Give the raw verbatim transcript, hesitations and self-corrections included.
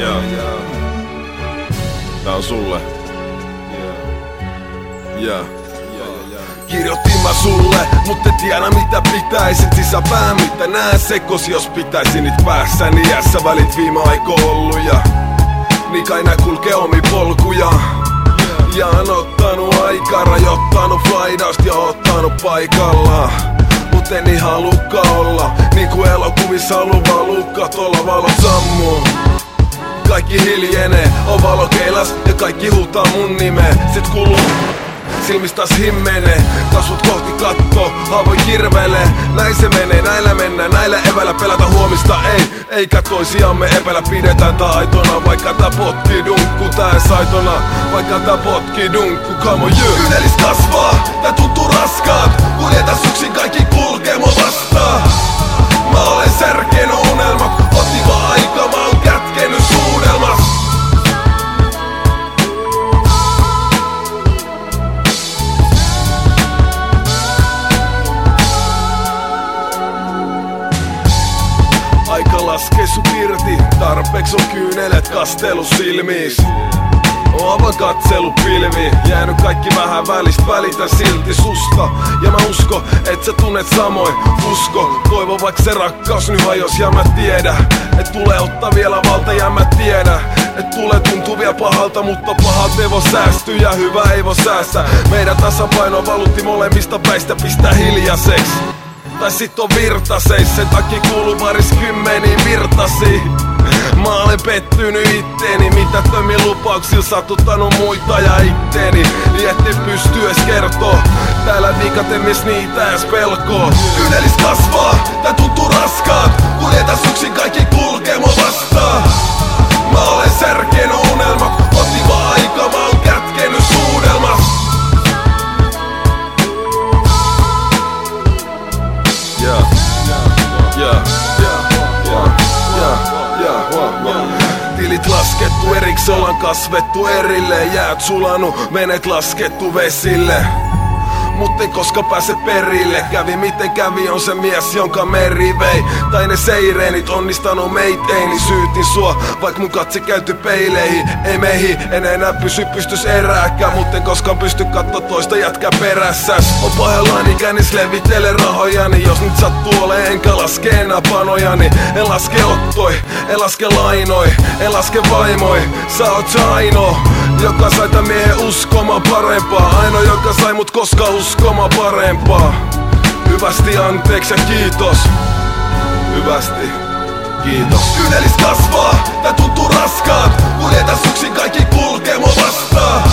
Yeah. Tää on sulle. Yeah. Kirjoitin mä sulle, mut en tiedä mitä pitäisit. Sisäpää mitä nää sekos, jos pitäisin nyt päässäni. Jässä välit viime aiko ollu ja niin kai nää kulkee omi polkuja. Ja on ottanut aikaa, rajoittanut flaidausta ja ottanut paikallaan. Mut en ihan halukka olla, niinku elokuvissa halu vaan lukka, tuolla valot sammuu. Kaikki hiljenee, on valo keilas ja kaikki huutaa mun nimeä. Sit kuluu silmistas himmenee, kasvot kohti katto, haavoin kirvelee. Näin se menee, näillä mennään, näillä eväillä pelätä huomista ei. Eikä toisiamme epäillä, pidetään tää aitona. Vaikka tää potki dunkku, tää saitona. Vaikka tää potki dunkku, come on you. Kynelis kasvaa, tää tuntuu raskaat. Kuljetas yksin, kaikki kulkee mua vastaan. Mä olen särkenyt unelmat, otti vaan aika, mä oon kätkenyt suudelmas. Aika laskee sut irti, tarpeeks on kyynelet kastelu silmiis. On aivan katselu pilviin, jäänyt kaikki vähän välistä, välitä silti susta. Ja mä usko, et sä tunnet samoin, usko. Toivon vaikka se rakkaus nyt hajos ja mä tiedä, et tulee ottaa vielä valta ja mä tiedä, et tulee tuntuu vielä pahalta, mutta pahat ei voi säästyä ja hyvä ei voi säästää. Meidän tasapaino valutti molemmista päistä, pistää hiljaiseksi. Tai sit on virtaseis, sen takia kuuluu varis kymmeniin virtasiin. Mä olen pettynyt itteeni, mitättömiin lupauksilla satuttanut muita ja itteeni. Niin ette pysty ees kertoo, täällä viikatemies niitä ees pelkoo. Kynelis kasvaa, tää tuntuu raskaat. Kuljetas yksin, kaikki kulkee mua vastaan. Mä olen särkenyt unelmat, otti vaan aika, mä oon kätkenyt suudelmas. Yeah, yeah, yeah, yeah, yeah, yeah. Tilit laskettu eriks, ollaan kasvettu erilleen. Jäät sulanut, venet laskettu vesille. Mut ei koska pääse perille. Kävi miten kävi, on se mies jonka meri vei. Tai ne seireenit onnistanut meiteini. Syytin sua, vaik mun katse käyty peileihin. Ei meihin, en enää pysy pystys erääkään. Mut en koskaan pysty katto toista jätkää perässäs. On pahellaan ikänis levitele rahojani. Jos nyt sattuu ole enkä laske enää panojani. En laske ottoi, en laske lainoi, en laske vaimoi. Sä oot se ainoa, joka sai tän miehen uskomaan parempaa. Ainoa joka sai mut koskaan uskomaan parempaa. Hyvästi anteeksi ja kiitos. Hyvästi, kiitos. Kynelis kasvaa, tää tuntuu raskaat. Kuljetas yksin, kaikki kulkee mua vastaan.